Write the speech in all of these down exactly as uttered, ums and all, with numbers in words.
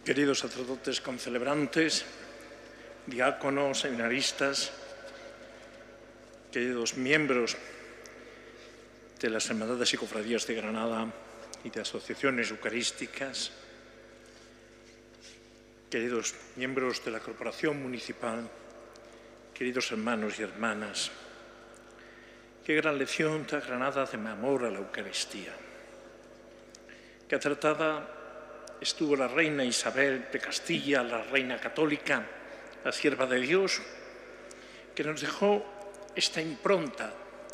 Queridos sacerdotes concelebrantes, diáconos, seminaristas, queridos miembros de las Hermandades y Cofradías de Granada y de asociaciones eucarísticas, queridos miembros de la Corporación Municipal, queridos hermanos y hermanas, qué gran lección da Granada de amor a la Eucaristía. Qué acertada estuvo la reina Isabel de Castilla, la reina católica, la sierva de Dios, que nos dejó esta impronta,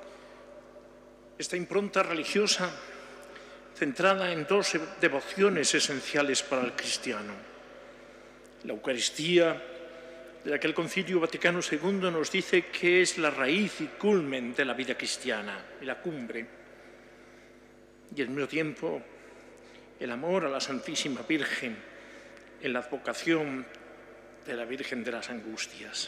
esta impronta religiosa centrada en dos devociones esenciales para el cristiano. La Eucaristía, de la que el Concilio Vaticano segundo nos dice que es la raíz y culmen de la vida cristiana, y la cumbre, y al mismo tiempo el amor a la Santísima Virgen en la advocación de la Virgen de las Angustias.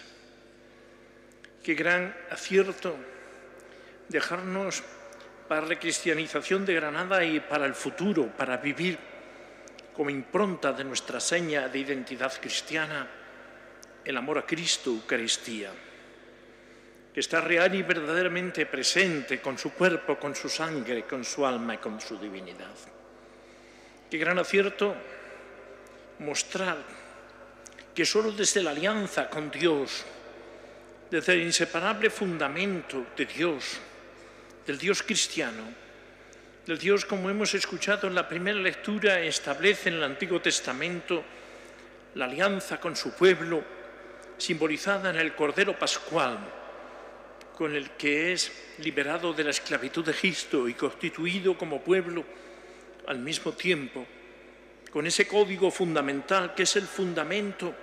Qué gran acierto dejarnos para la recristianización de Granada y para el futuro, para vivir como impronta de nuestra seña de identidad cristiana, el amor a Cristo, Eucaristía, que está real y verdaderamente presente con su cuerpo, con su sangre, con su alma y con su divinidad. Qué gran acierto mostrar que solo desde la alianza con Dios, desde el inseparable fundamento de Dios, del Dios cristiano, del Dios, como hemos escuchado en la primera lectura, establece en el Antiguo Testamento la alianza con su pueblo, simbolizada en el Cordero Pascual, con el que es liberado de la esclavitud de Egipto y constituido como pueblo al mismo tiempo, con ese código fundamental que es el fundamento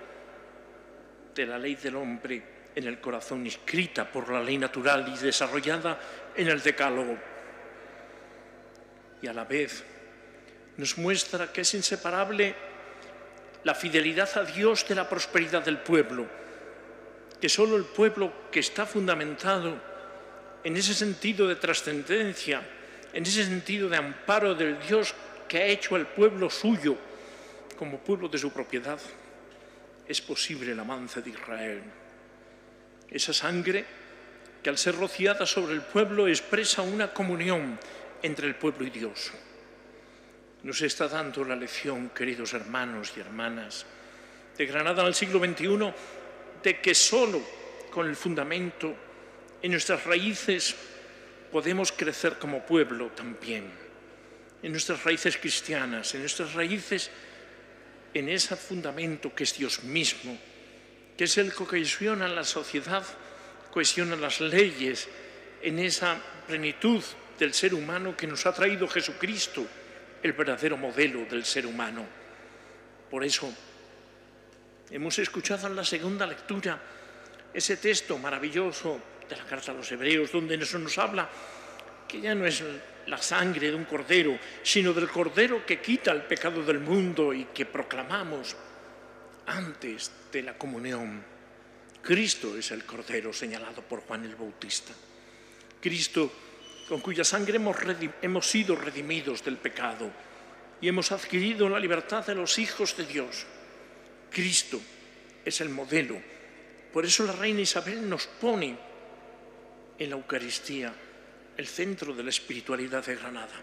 de la ley del hombre en el corazón, escrita por la ley natural y desarrollada en el Decálogo. Y a la vez nos muestra que es inseparable la fidelidad a Dios de la prosperidad del pueblo, que solo el pueblo que está fundamentado en ese sentido de trascendencia, en ese sentido de amparo del Dios que ha hecho al pueblo suyo como pueblo de su propiedad, es posible el avance de Israel. Esa sangre que al ser rociada sobre el pueblo expresa una comunión entre el pueblo y Dios. Nos está dando la lección, queridos hermanos y hermanas, de Granada al siglo veintiuno, de que solo con el fundamento en nuestras raíces podemos crecer como pueblo también, en nuestras raíces cristianas, en nuestras raíces, en ese fundamento que es Dios mismo, que es el que cohesiona la sociedad, cohesiona las leyes, en esa plenitud del ser humano que nos ha traído Jesucristo, el verdadero modelo del ser humano. Por eso hemos escuchado en la segunda lectura ese texto maravilloso de la Carta a los Hebreos, donde eso nos habla que ya no es la sangre de un cordero, sino del cordero que quita el pecado del mundo y que proclamamos antes de la comunión. Cristo es el cordero señalado por Juan el Bautista. Cristo, con cuya sangre hemos, hemos sido redimidos del pecado y hemos adquirido la libertad de los hijos de Dios. Cristo es el modelo. Por eso la reina Isabel nos pone en la Eucaristía el centro de la espiritualidad de Granada.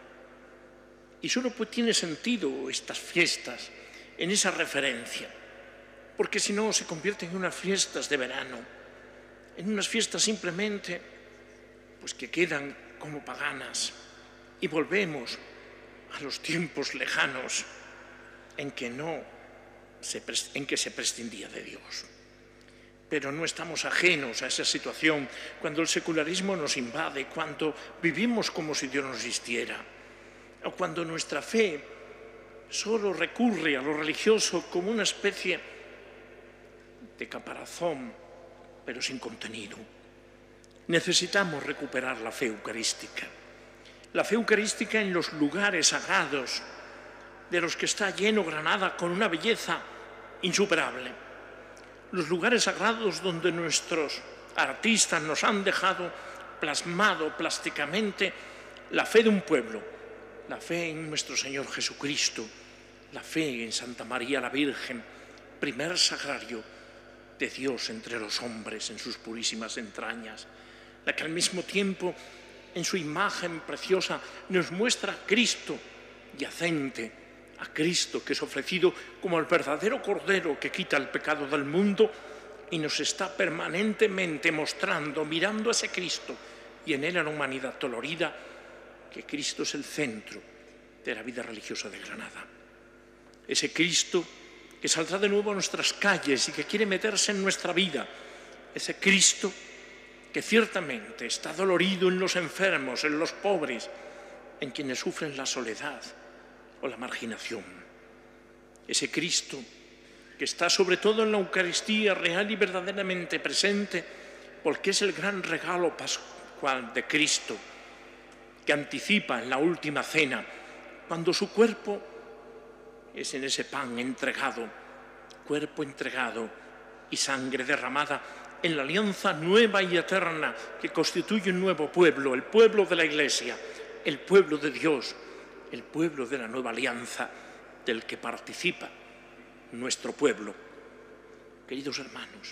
Y solo pues tiene sentido estas fiestas en esa referencia, porque si no se convierten en unas fiestas de verano, en unas fiestas simplemente pues que quedan como paganas, y volvemos a los tiempos lejanos en que, no se, en que se prescindía de Dios. Pero no estamos ajenos a esa situación cuando el secularismo nos invade, cuando vivimos como si Dios no existiera, o cuando nuestra fe solo recurre a lo religioso como una especie de caparazón, pero sin contenido. Necesitamos recuperar la fe eucarística, la fe eucarística en los lugares sagrados de los que está lleno Granada con una belleza insuperable. Los lugares sagrados donde nuestros artistas nos han dejado plasmado plásticamente la fe de un pueblo, la fe en nuestro Señor Jesucristo, la fe en Santa María la Virgen, primer sagrario de Dios entre los hombres en sus purísimas entrañas, la que al mismo tiempo en su imagen preciosa nos muestra a Cristo yacente, a Cristo que es ofrecido como el verdadero Cordero que quita el pecado del mundo y nos está permanentemente mostrando, mirando a ese Cristo y en él a la humanidad dolorida, que Cristo es el centro de la vida religiosa de Granada. Ese Cristo que saldrá de nuevo a nuestras calles y que quiere meterse en nuestra vida. Ese Cristo que ciertamente está dolorido en los enfermos, en los pobres, en quienes sufren la soledad o la marginación. Ese Cristo que está sobre todo en la Eucaristía real y verdaderamente presente, porque es el gran regalo pascual de Cristo, que anticipa en la última cena, cuando su cuerpo es en ese pan entregado, cuerpo entregado y sangre derramada en la alianza nueva y eterna que constituye un nuevo pueblo, el pueblo de la Iglesia, el pueblo de Dios, el pueblo de la nueva alianza del que participa nuestro pueblo. Queridos hermanos,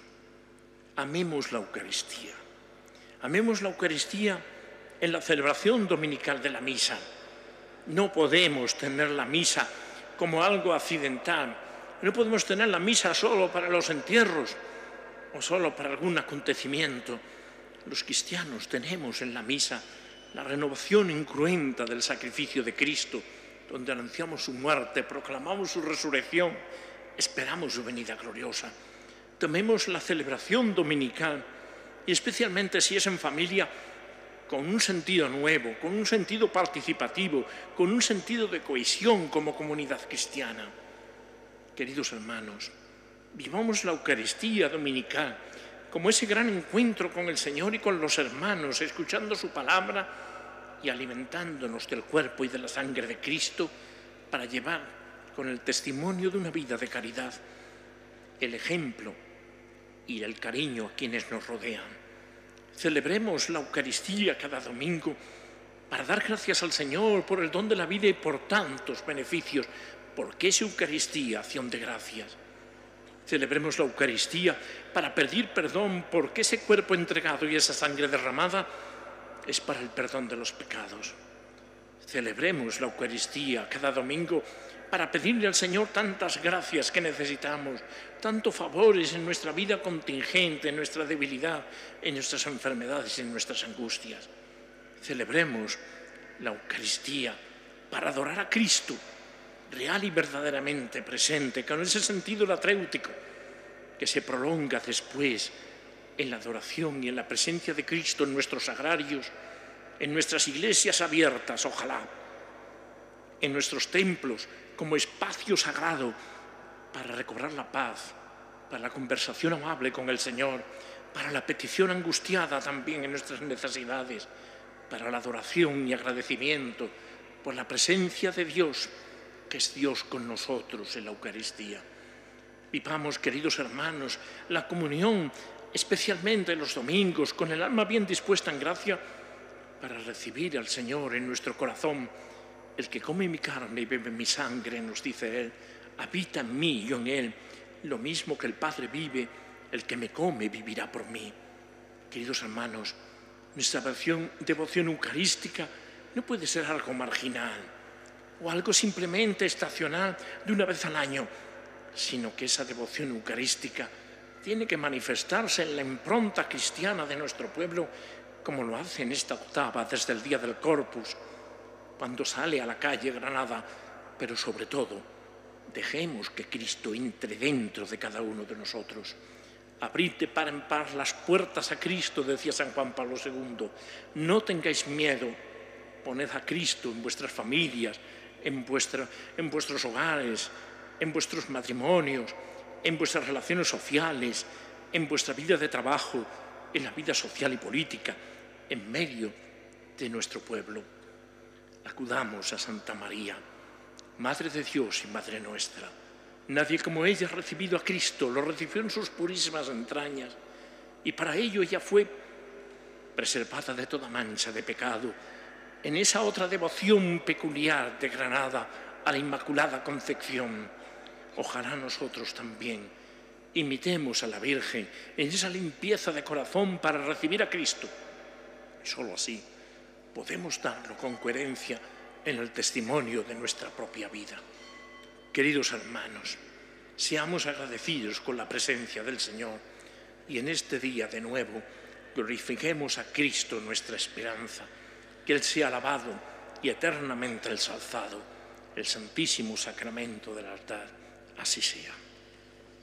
amemos la Eucaristía, amemos la Eucaristía en la celebración dominical de la misa. No podemos tener la misa como algo accidental, no podemos tener la misa solo para los entierros o solo para algún acontecimiento. Los cristianos tenemos en la misa la renovación incruenta del sacrificio de Cristo, donde anunciamos su muerte, proclamamos su resurrección, esperamos su venida gloriosa. Tomemos la celebración dominical, y especialmente si es en familia, con un sentido nuevo, con un sentido participativo, con un sentido de cohesión como comunidad cristiana. Queridos hermanos, vivamos la Eucaristía dominical como ese gran encuentro con el Señor y con los hermanos, escuchando su palabra y alimentándonos del cuerpo y de la sangre de Cristo para llevar con el testimonio de una vida de caridad el ejemplo y el cariño a quienes nos rodean. Celebremos la Eucaristía cada domingo para dar gracias al Señor por el don de la vida y por tantos beneficios, porque es Eucaristía, acción de gracias. Celebremos la Eucaristía para pedir perdón, porque ese cuerpo entregado y esa sangre derramada es para el perdón de los pecados. Celebremos la Eucaristía cada domingo para pedirle al Señor tantas gracias que necesitamos, tantos favores en nuestra vida contingente, en nuestra debilidad, en nuestras enfermedades y en nuestras angustias. Celebremos la Eucaristía para adorar a Cristo, real y verdaderamente presente, con ese sentido latréutico que se prolonga después en la adoración y en la presencia de Cristo en nuestros sagrarios, en nuestras iglesias abiertas, ojalá, en nuestros templos como espacio sagrado para recobrar la paz, para la conversación amable con el Señor, para la petición angustiada también en nuestras necesidades, para la adoración y agradecimiento por la presencia de Dios, que es Dios con nosotros en la Eucaristía. Vivamos, queridos hermanos, la comunión, especialmente los domingos, con el alma bien dispuesta en gracia, para recibir al Señor en nuestro corazón. El que come mi carne y bebe mi sangre, nos dice Él, habita en mí y yo en Él. Lo mismo que el Padre vive, el que me come vivirá por mí. Queridos hermanos, nuestra devoción, devoción eucarística no puede ser algo marginal o algo simplemente estacional de una vez al año, sino que esa devoción eucarística tiene que manifestarse en la impronta cristiana de nuestro pueblo, como lo hace en esta octava desde el día del Corpus, cuando sale a la calle Granada, pero sobre todo, dejemos que Cristo entre dentro de cada uno de nosotros. Abrid de par en par las puertas a Cristo, decía San Juan Pablo segundo. No tengáis miedo, poned a Cristo en vuestras familias, en, vuestra, en vuestros hogares, en vuestros matrimonios, en vuestras relaciones sociales, en vuestra vida de trabajo, en la vida social y política, en medio de nuestro pueblo. Acudamos a Santa María, Madre de Dios y Madre nuestra. Nadie como ella ha recibido a Cristo, lo recibió en sus purísimas entrañas, y para ello ella fue preservada de toda mancha de pecado, en esa otra devoción peculiar de Granada a la Inmaculada Concepción. Ojalá nosotros también imitemos a la Virgen en esa limpieza de corazón para recibir a Cristo. Y solo así podemos darlo con coherencia en el testimonio de nuestra propia vida. Queridos hermanos, seamos agradecidos con la presencia del Señor y en este día de nuevo glorifiquemos a Cristo, nuestra esperanza, que Él sea alabado y eternamente ensalzado, el Santísimo Sacramento del altar. Así sea.